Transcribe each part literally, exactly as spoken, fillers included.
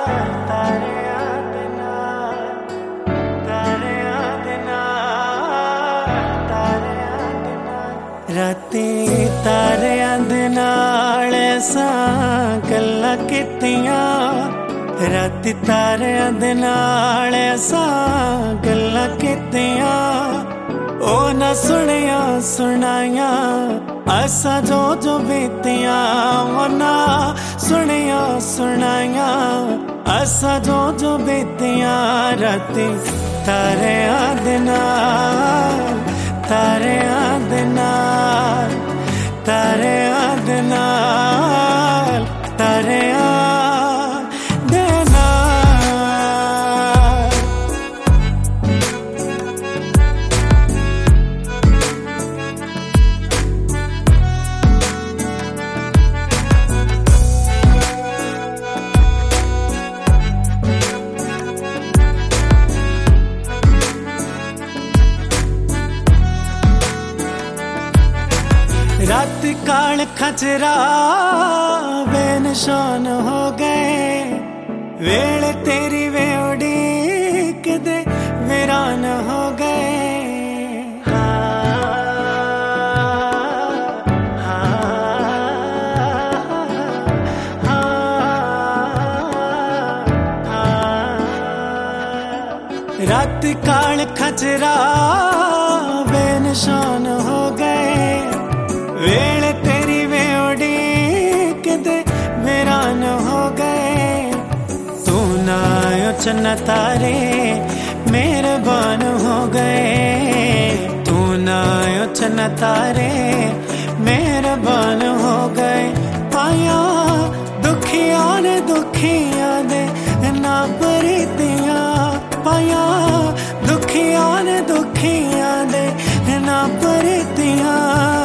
राती तारियां दे नाल असां गल्लां कीतियां, राती तारियां दे नाल असां गल्लां कीतियां। ओ ना सुनिया सुनाइयां असां जो जो बीतियां, ओ ना सुनिया सुनाइयां असां जो जो बीतियां। राती तारियां दे नाल तारियां दे नाल तारियां दे नाल तारियां दे नाल। रात काल खचरा बेनिशान हो गए, वेले तेरी वे उड़ीक दे वीरान हो गए। रात काल खचरा बेनिशान हो गए, वेले तेरी वे उड़ीक दे वीरान हो गए। तू ना चन्ना तारे मेहरबान हो गए, तू ना चन्ना तारे मेहरबान हो गए। पाया दुखिया ने दुखिया दे ना प्रीतियां, पाया दुखिया ने दुखिया दे ना प्रीतियां।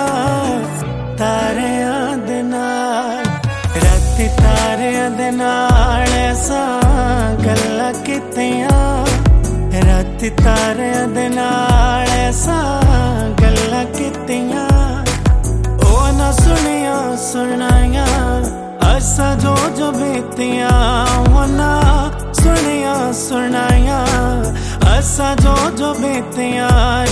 तारियां दे नाल राती तारियां दे नाल असां गल्लां कीतियां, राती तारियां दे नाल असां गल्लां कीतियां। ओ ना सुनिया सुनाइयां असां जो जो बीतियां, ओ ना सुनिया सुनाइयां असां जो जो बीतियां।